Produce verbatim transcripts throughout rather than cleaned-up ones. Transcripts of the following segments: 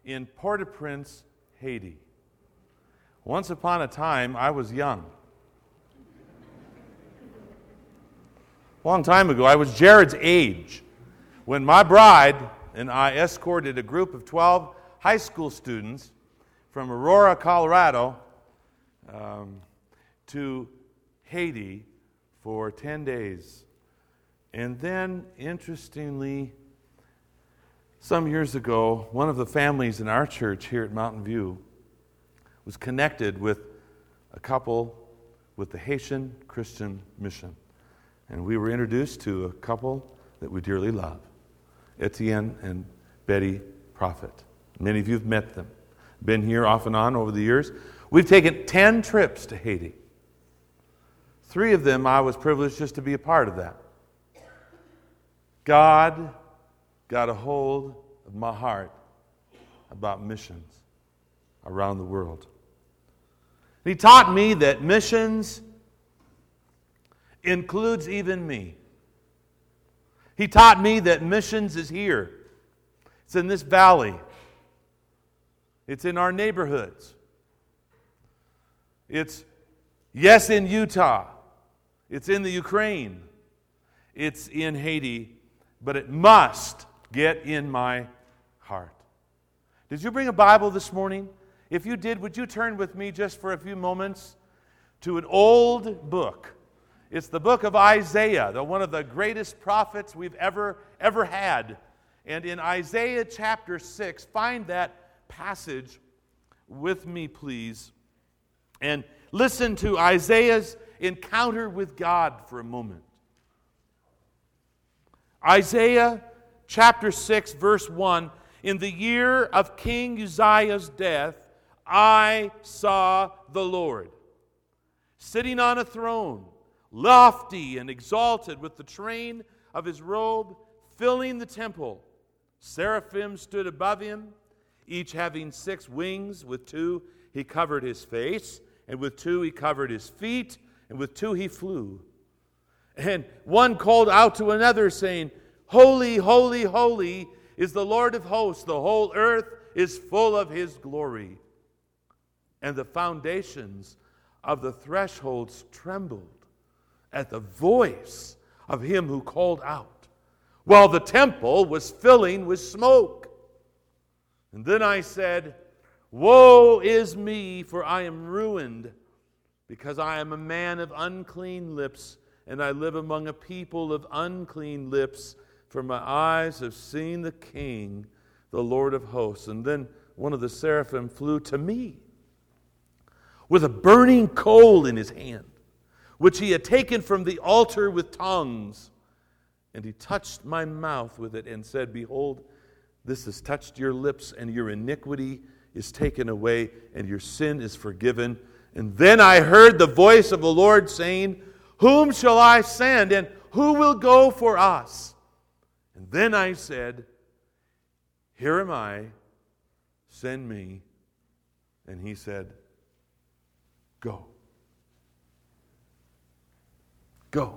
in Port-au-Prince, Haiti. Once upon a time, I was young. A long time ago, I was Jared's age when my bride and I escorted a group of twelve high school students from Aurora, Colorado, um, to Haiti for ten days. And then, interestingly, some years ago, one of the families in our church here at Mountain View was connected with a couple with the Haitian Christian Mission. And we were introduced to a couple that we dearly love, Etienne and Betty Prophet. Many of you have met them, been here off and on over the years. We've taken ten trips to Haiti. Three of them I was privileged just to be a part of that. God got a hold of my heart about missions around the world. He taught me that missions includes even me. He taught me that missions is here. It's in this valley. It's in our neighborhoods. It's, yes, in Utah. It's in the Ukraine. It's in Haiti. But it must get in my heart. Did you bring a Bible this morning? If you did, would you turn with me just for a few moments to an old book? It's the book of Isaiah, the one of the greatest prophets we've ever, ever had. And in Isaiah chapter six, find that passage with me, please. And listen to Isaiah's encounter with God for a moment. Isaiah chapter six, verse one, in the year of King Uzziah's death, I saw the Lord, sitting on a throne, lofty and exalted, with the train of his robe filling the temple. Seraphim stood above him, each having six wings. With two he covered his face, and with two he covered his feet, and with two he flew. And one called out to another, saying, Holy, holy, holy is the Lord of hosts. The whole earth is full of his glory. And the foundations of the thresholds trembled at the voice of him who called out, while the temple was filling with smoke. And then I said, Woe is me, for I am ruined, because I am a man of unclean lips, and I live among a people of unclean lips, for my eyes have seen the King, the Lord of hosts. And then one of the seraphim flew to me with a burning coal in his hand, which he had taken from the altar with tongs. And he touched my mouth with it and said, Behold, this has touched your lips, and your iniquity is taken away, and your sin is forgiven. And then I heard the voice of the Lord saying, Whom shall I send, and who will go for us? And then I said, Here am I, send me. And he said, Go. Go.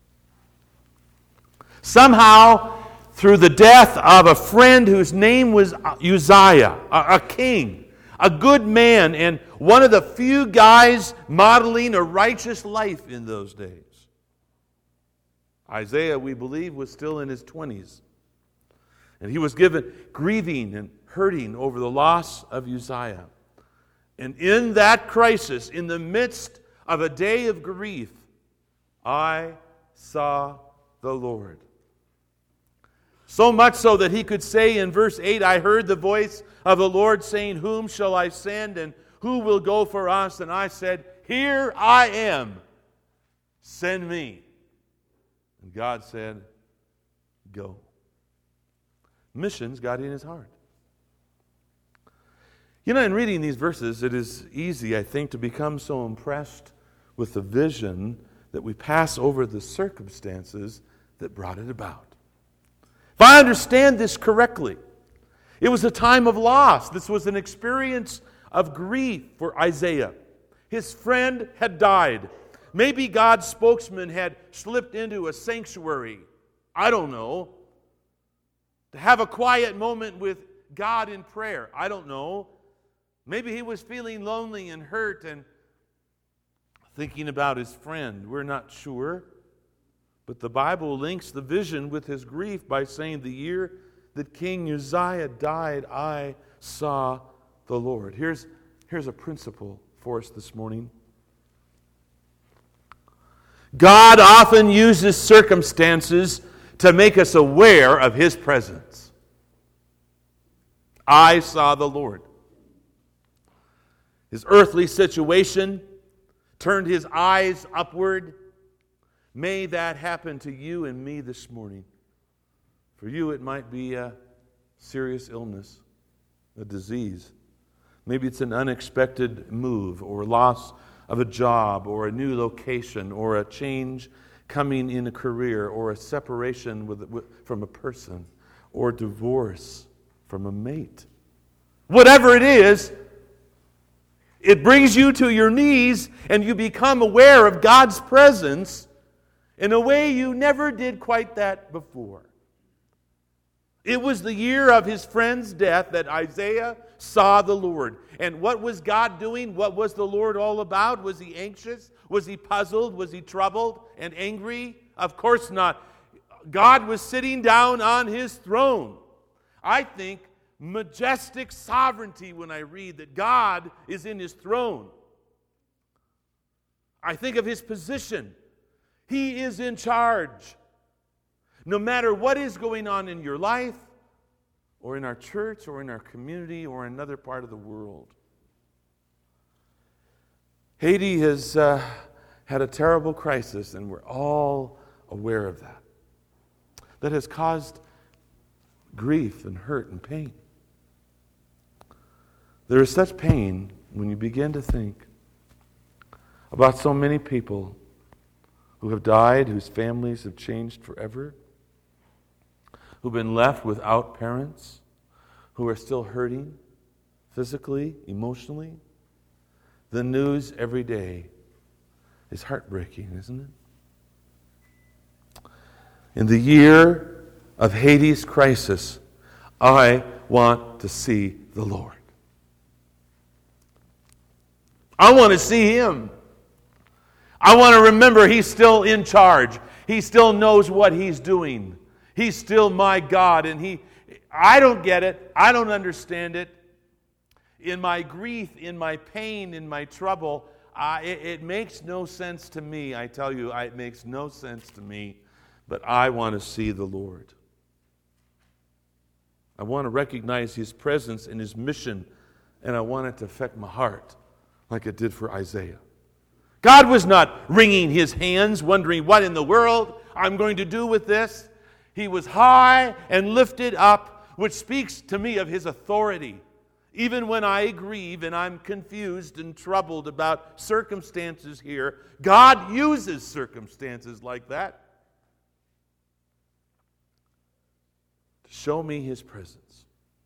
Somehow, through the death of a friend whose name was Uzziah, a, a king, a good man, and one of the few guys modeling a righteous life in those days. Isaiah, we believe, was still in his twenties. And he was given grieving and hurting over the loss of Uzziah. And in that crisis, in the midst of a day of grief, I saw the Lord. So much so that he could say in verse eight, I heard the voice of the Lord saying, Whom shall I send, and who will go for us? And I said, Here I am, send me. And God said, Go. Missions got in his heart. You know, in reading these verses, it is easy, I think, to become so impressed with the vision that we pass over the circumstances that brought it about. If I understand this correctly, it was a time of loss. This was an experience of grief for Isaiah. His friend had died. Maybe God's spokesman had slipped into a sanctuary, I don't know, to have a quiet moment with God in prayer? I don't know. Maybe he was feeling lonely and hurt and thinking about his friend. We're not sure. But the Bible links the vision with his grief by saying, the year that King Uzziah died, I saw the Lord. Here's, here's a principle for us this morning. God often uses circumstances to make us aware of his presence. I saw the Lord. His earthly situation turned his eyes upward. May that happen to you and me this morning. For you, it might be a serious illness, a disease. Maybe it's an unexpected move or loss of a job or a new location or a change coming in a career or a separation with, with, from a person or divorce from a mate. Whatever it is, it brings you to your knees and you become aware of God's presence in a way you never did quite that before. It was the year of his friend's death that Isaiah saw the Lord. And what was God doing? What was the Lord all about? Was he anxious? Was he puzzled? Was he troubled and angry? Of course not. God was sitting down on his throne. I think majestic sovereignty when I read that God is in his throne. I think of his position. He is in charge. No matter what is going on in your life, or in our church, or in our community, or in another part of the world. Haiti has uh, had a terrible crisis, and we're all aware of that. That has caused grief and hurt and pain. There is such pain when you begin to think about so many people who have died, whose families have changed forever, who've been left without parents, who are still hurting physically, emotionally. The news every day is heartbreaking, isn't it? In the year of Haiti's crisis, I want to see the Lord. I want to see him. I want to remember he's still in charge. He still knows what he's doing. He's still my God, and he, I don't get it. I don't understand it. In my grief, in my pain, in my trouble, uh, it, it makes no sense to me. I tell you, it makes no sense to me, but I want to see the Lord. I want to recognize his presence and his mission, and I want it to affect my heart like it did for Isaiah. God was not wringing his hands, wondering what in the world I'm going to do with this. He was high and lifted up, which speaks to me of his authority. Even when I grieve and I'm confused and troubled about circumstances here, God uses circumstances like that to show me his presence.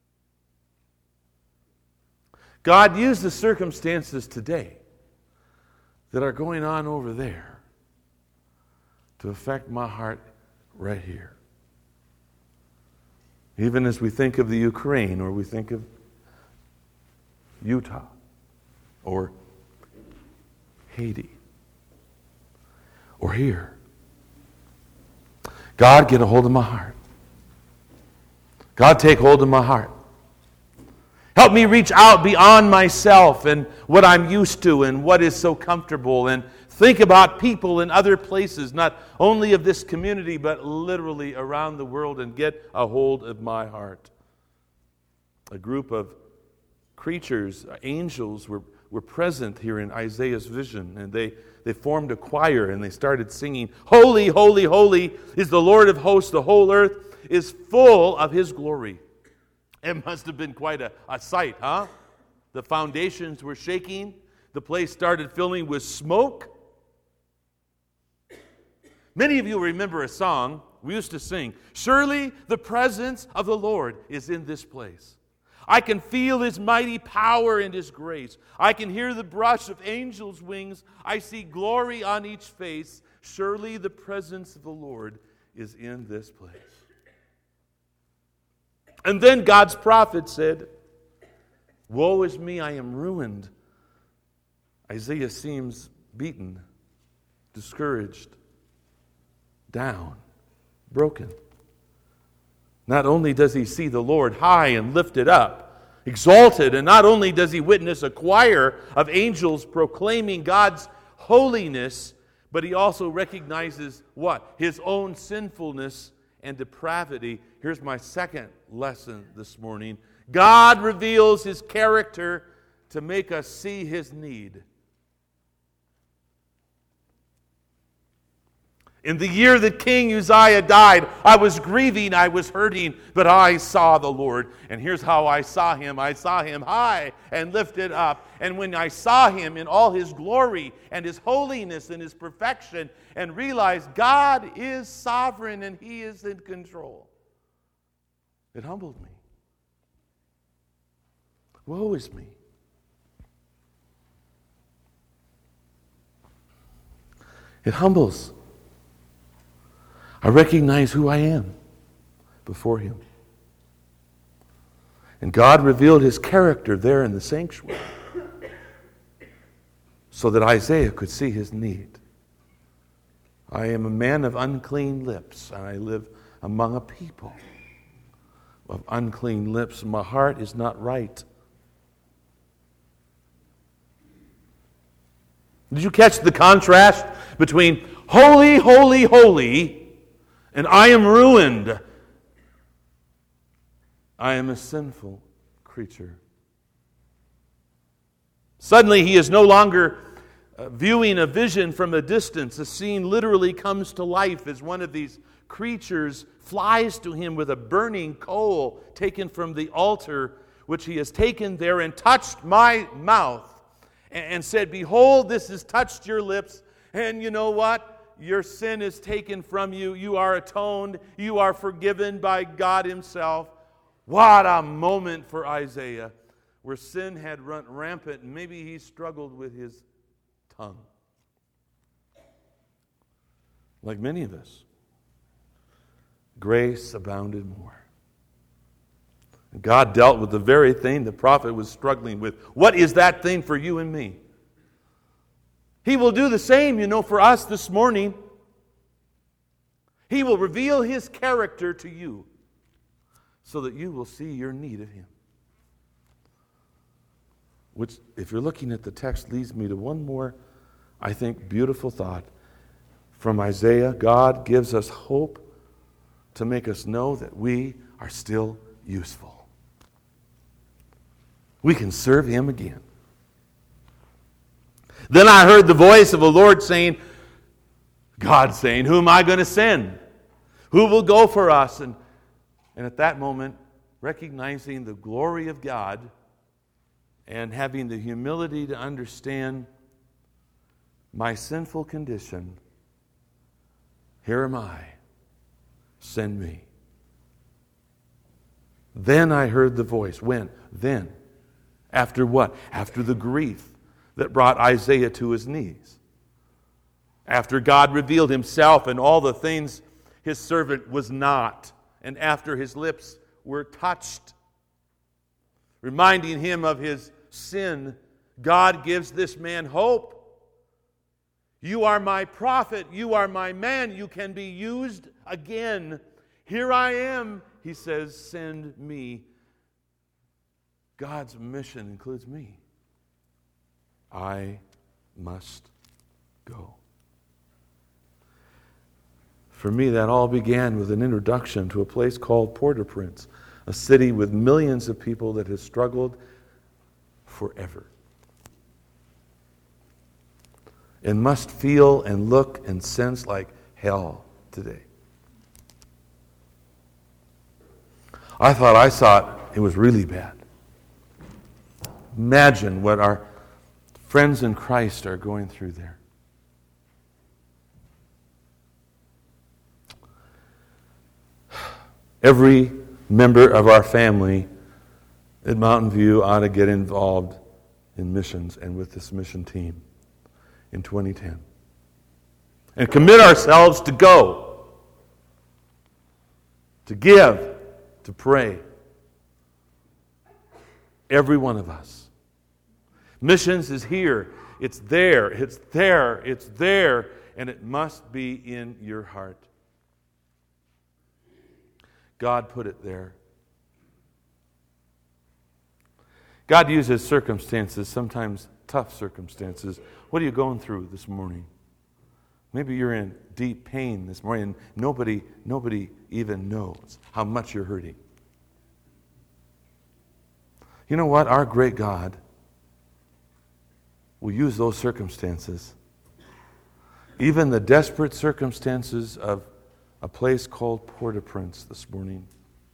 God used the circumstances today that are going on over there to affect my heart right here. Even as we think of the Ukraine, or we think of Utah, or Haiti, or here. God, get a hold of my heart. God, take hold of my heart. Help me reach out beyond myself and what I'm used to and what is so comfortable, and think about people in other places, not only of this community, but literally around the world, and get a hold of my heart. A group of creatures, angels, were, were present here in Isaiah's vision, and they, they formed a choir, and they started singing, "Holy, holy, holy is the Lord of hosts. The whole earth is full of his glory." It must have been quite a, a sight, huh? The foundations were shaking. The place started filling with smoke. Many of you remember a song we used to sing. Surely the presence of the Lord is in this place. I can feel his mighty power and his grace. I can hear the brush of angels' wings. I see glory on each face. Surely the presence of the Lord is in this place. And then God's prophet said, "Woe is me, I am ruined." Isaiah seems beaten, discouraged, down, broken. Not only does he see the Lord high and lifted up, exalted, and not only does he witness a choir of angels proclaiming God's holiness, but he also recognizes what? His own sinfulness and depravity. Here's my second lesson this morning. God reveals his character to make us see his need. In the year that King Uzziah died, I was grieving, I was hurting, but I saw the Lord. And here's how I saw him. I saw him high and lifted up. And when I saw him in all his glory and his holiness and his perfection, and realized God is sovereign and he is in control, it humbled me. Woe is me. It humbles. I recognize who I am before him. And God revealed his character there in the sanctuary so that Isaiah could see his need. I am a man of unclean lips, and I live among a people of unclean lips. My heart is not right. Did you catch the contrast between holy, holy, holy, and I am ruined? I am a sinful creature. Suddenly he is no longer uh, viewing a vision from a distance. A scene literally comes to life as one of these creatures flies to him with a burning coal taken from the altar, which he has taken there and touched my mouth and, and said, "Behold, this has touched your lips, and you know what? Your sin is taken from you. You are atoned. You are forgiven by God himself." What a moment for Isaiah, where sin had run rampant, and maybe he struggled with his tongue. Like many of us, grace abounded more. And God dealt with the very thing the prophet was struggling with. What is that thing for you and me? He will do the same, you know, for us this morning. He will reveal his character to you so that you will see your need of him. Which, if you're looking at the text, leads me to one more, I think, beautiful thought from Isaiah. God gives us hope to make us know that we are still useful. We can serve him again. Then I heard the voice of the Lord saying, God saying, "Who am I going to send? Who will go for us?" And, and at that moment, recognizing the glory of God and having the humility to understand my sinful condition, "Here am I, send me." Then I heard the voice. When? Then. After what? After the grief that brought Isaiah to his knees. After God revealed himself and all the things his servant was not, and after his lips were touched, reminding him of his sin, God gives this man hope. "You are my prophet. You are my man. You can be used again. Here I am," he says, "send me." God's mission includes me. I must go. For me, that all began with an introduction to a place called Port-au-Prince, a city with millions of people that has struggled forever and must feel and look and sense like hell today. I thought I saw it, it was really bad. Imagine what our friends in Christ are going through there. Every member of our family at Mountain View ought to get involved in missions and with this mission team in twenty ten. And commit ourselves to go, to give, to pray, Every one of us. Missions is here. It's there. It's there. It's there. And it must be in your heart. God put it there. God uses circumstances, sometimes tough circumstances. What are you going through this morning? Maybe you're in deep pain this morning and nobody, nobody even knows how much you're hurting. You know what? Our great God will use those circumstances, even the desperate circumstances of a place called Port-au-Prince this morning,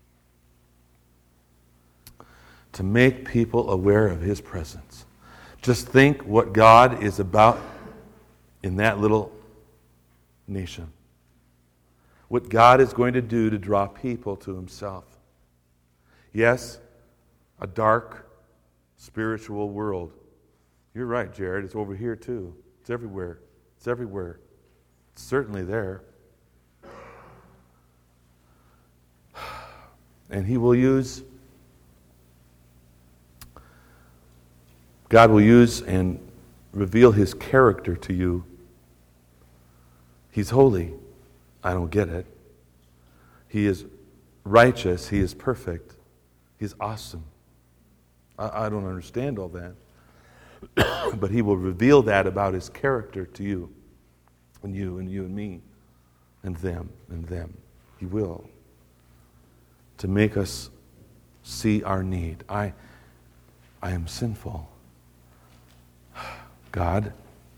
to make people aware of His presence. Just think what God is about in that little nation. What God is going to do to draw people to Himself. Yes, a dark spiritual world. You're right, Jared. It's over here too. It's everywhere. It's everywhere. It's certainly there. And He will use, God will use and reveal His character to you. He's holy. I don't get it. He is righteous. He is perfect. He's awesome. I, I don't understand all that. But He will reveal that about His character to you, and you, and you and me, and them, and them. He will. To make us see our need. I, I am sinful. God,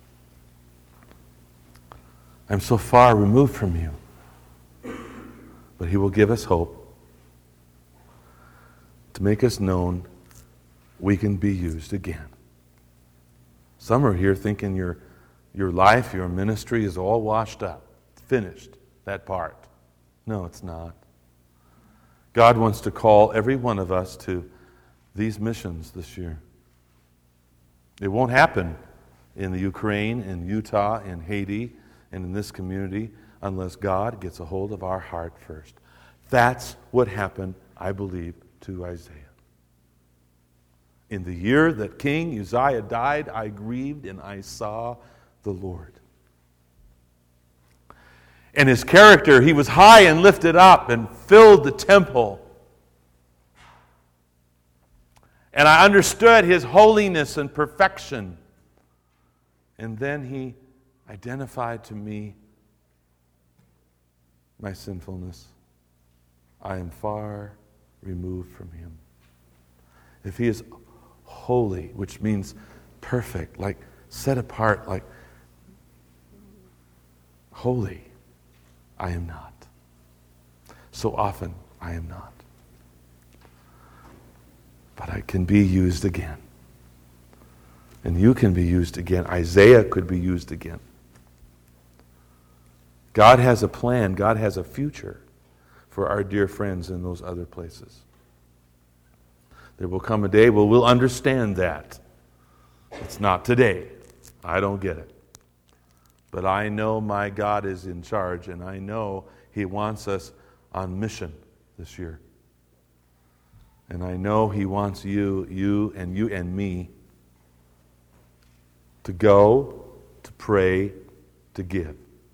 I'm so far removed from You. But He will give us hope to make us known we can be used again. Some are here thinking your, your life, your ministry is all washed up, finished, that part. No, it's not. God wants to call every one of us to these missions this year. It won't happen in the Ukraine, in Utah, in Haiti, and in this community unless God gets a hold of our heart first. That's what happened, I believe, to Isaiah. In the year that King Uzziah died, I grieved and I saw the Lord. And his character, he was high and lifted up and filled the temple. And I understood his holiness and perfection. And then he identified to me my sinfulness. I am far removed from him. If he is holy, which means perfect, like set apart, like holy, I am not. So often, I am not. But I can be used again. And you can be used again. Isaiah could be used again. God has a plan. God has a future for our dear friends in those other places. There will come a day where we'll understand that. It's not today. I don't get it. But I know my God is in charge, and I know He wants us on mission this year. And I know He wants you, you, and you and me to go, to pray, to give.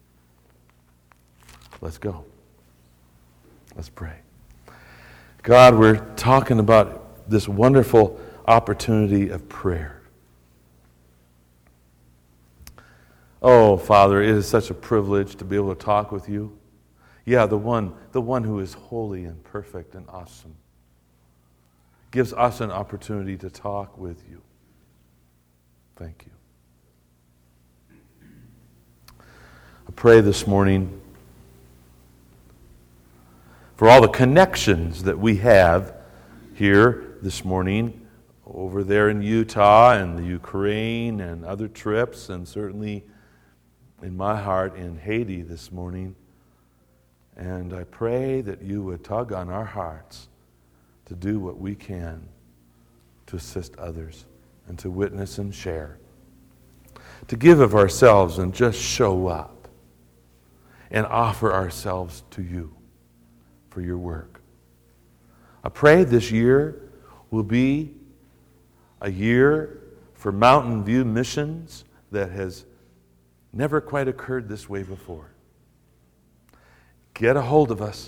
Let's go. Let's pray. God, we're talking about this wonderful opportunity of prayer. Oh, Father, it is such a privilege to be able to talk with You. Yeah, the one, the one who is holy and perfect and awesome. Gives us an opportunity to talk with You. Thank You. I pray this morning for all the connections that we have here this morning, over there in Utah and the Ukraine and other trips, and certainly in my heart in Haiti this morning. And I pray that You would tug on our hearts to do what we can to assist others and to witness and share. To give of ourselves and just show up and offer ourselves to You for Your work. I pray this year will be a year for Mountain View missions that has never quite occurred this way before. Get a hold of us.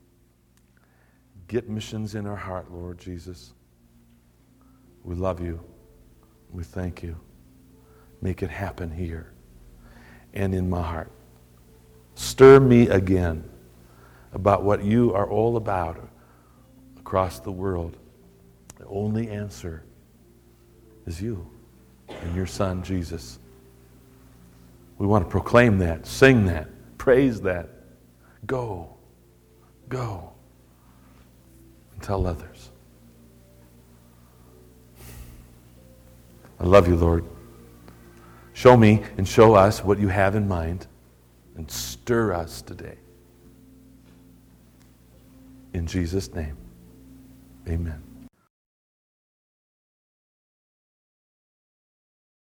Get missions in our heart, Lord Jesus. We love you. We thank you. Make it happen here and in my heart. Stir me again about what you are all about across the world. The only answer is you and your Son, Jesus. We want to proclaim that, sing that, praise that. Go, go, and tell others. I love you, Lord. Show me and show us what you have in mind and stir us today. In Jesus' name, amen.